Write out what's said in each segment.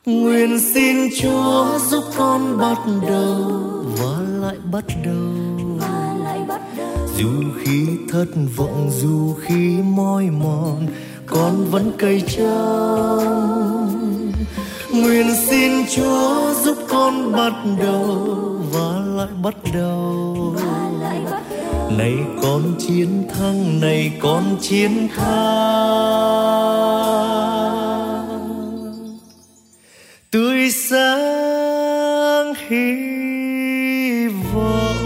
Nguyện xin Chúa giúp con bắt đầu và lại bắt đầu. Dù khi thất vọng, dù khi mỏi mòn, con vẫn cày trong. Nguyện xin Chúa giúp con bắt đầu và lại bắt đầu. Này con chiến thắng, này con chiến thắng, tươi sáng hy vọng.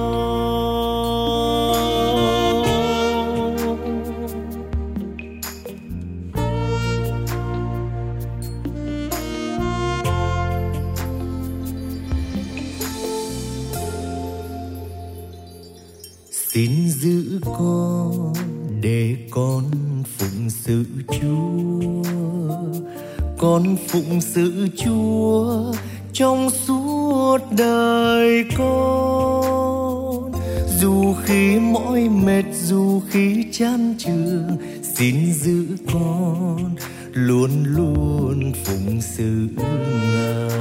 Xin giữ con để con phụng sự Chúa, con phụng sự Chúa trong suốt đời con. Dù khi mỏi mệt, dù khi chán chường, xin giữ con luôn luôn phụng sự Ngài.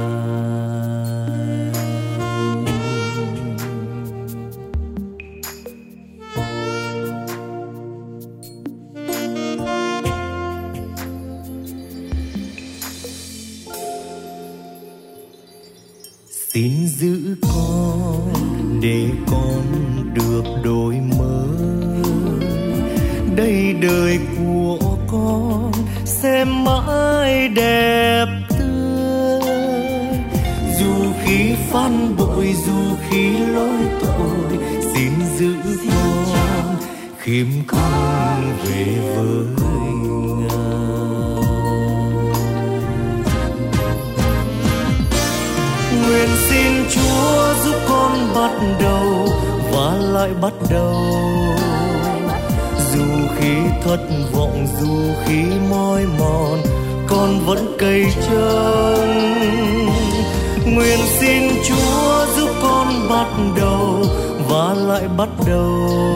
Xin giữ con để con được đổi mới. Đây đời của con sẽ mãi đẹp tươi. Dù khi phản bội, dù khi lỗi tội, xin giữ con khiêm cung về với Nguyện xin Chúa giúp con bắt đầu và lại bắt đầu. Dù khi thất vọng, dù khi mỏi mòn, con vẫn cày trông. Nguyện xin Chúa giúp con bắt đầu và lại bắt đầu.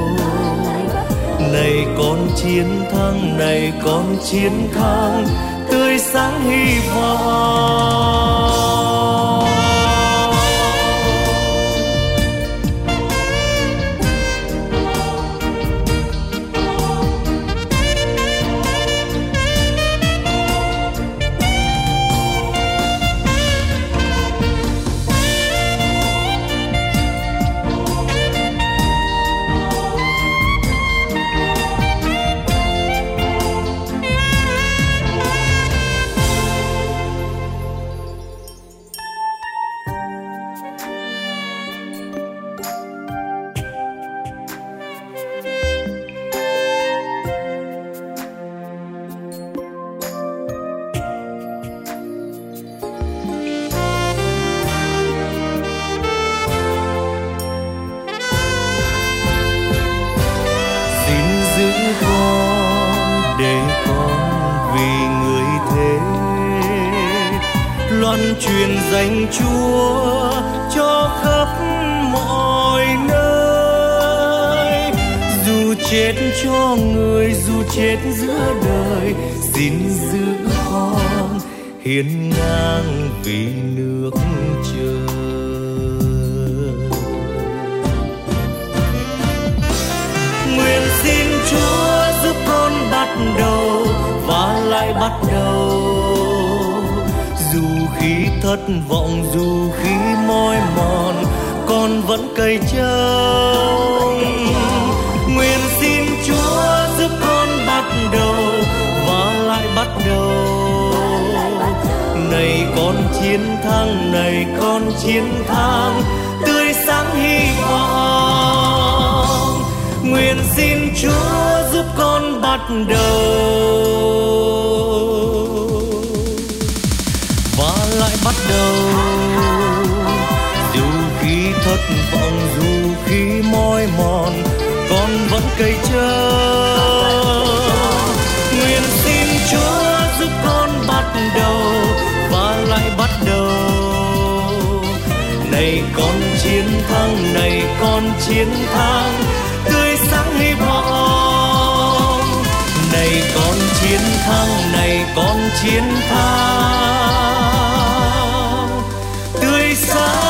Này con chiến thắng, này con chiến thắng, tươi sáng hy vọng. Truyền danh Chúa cho khắp mọi nơi. Dù chết cho người, dù chết giữa đời, xin giữ con hiến ngang vì nước trời. Nguyện xin Chúa giúp con bắt đầu và lại bắt đầu. Dù khi thất vọng, dù khi mỏi mòn, con vẫn cày trông. Nguyện xin Chúa giúp con bắt đầu và lại bắt đầu. Này con chiến thắng, này con chiến thắng, tươi sáng hy vọng. Nguyện xin Chúa giúp con bắt đầu lại bắt đầu. Dù khi thất vọng, dù khi mỏi mòn, con vẫn cày trông. Nguyện xin Chúa giúp con bắt đầu và lại bắt đầu. Này con chiến thắng, này con chiến thắng, tươi sáng hy vọng. Này con chiến thắng, này con chiến thắng, xa